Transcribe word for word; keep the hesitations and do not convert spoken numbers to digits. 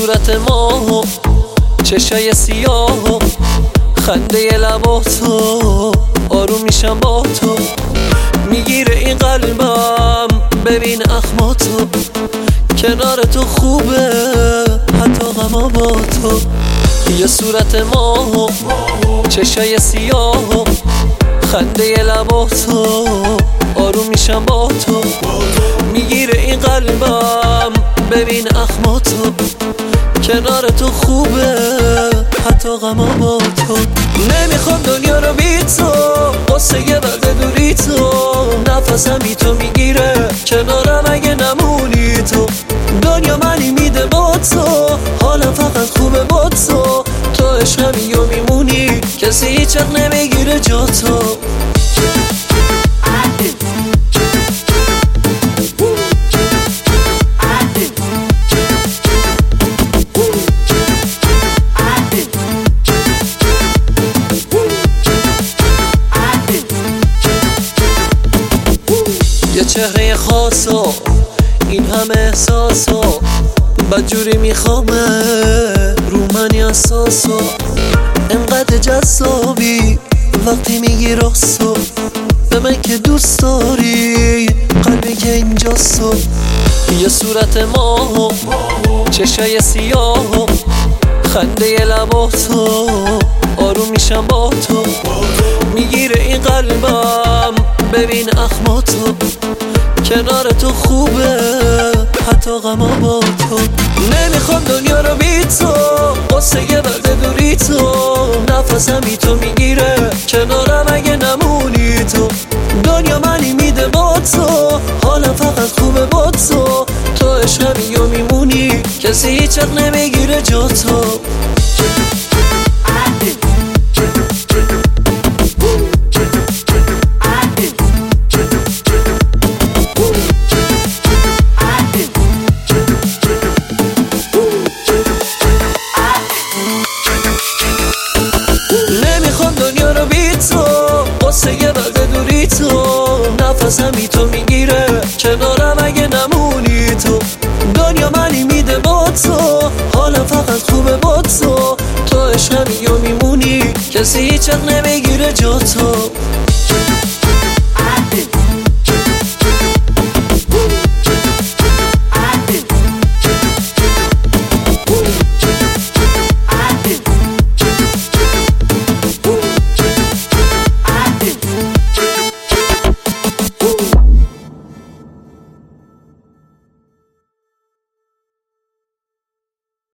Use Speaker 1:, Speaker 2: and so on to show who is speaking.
Speaker 1: صورت ما، چشای سیاه، خنده لباتو، آروم میشم با تو، میگیره این قلبم. ببین اخماتو، کنار تو خوبه حتی غما با تو. یه صورت ما، چشای سیاه، خنده لباتو، آروم میشم با تو، میگیره این قلبم. ببین اخماتو، کنار تو خوبه حتی غما با تو. نمیخوام دنیا رو بی تو، قصه بعد دوری تو، نفسم بی تو میگیره کنارم اگه نمونی تو. دنیا منی میده با تو، حالم فقط خوبه با تو. تو عشقمی و میمونی، کسی هیچ وقت نمیگیره جا تو. یه چهره خاصو، این همه احساسو، بدجوری میخوامه رو منی اساسو. انقدر جذابی وقتی میگی راستو، به من که دوست داری قلبی که اینجاستو. یه صورت ما، چشای سیاه، خنده لباتو، آروم میشم با تو، میگیره این قلبم. ببین اخماتو، کنار تو خوبه حتی غما با تو. نمیخوام دنیا رو بی تو، قصه بعد دوری تو، نفسم بی تو میگیره کنارم اگه نمونی تو. دنیا منی میده با تو، حالم فقط خوبه با تو. تو عشقمی و میمونی، کسی هیچ وقت نمیگیره جا تو. دنیا رو بی تو، قصه بعد دوری تو، نفسم بی تو میگیره کنارم اگه نمونی تو. دنیا منی میده با تو، حالم فقط خوبه با تو. تو عشقمی و میمونی، کسی هیچ وقت نمیگیره جا تو.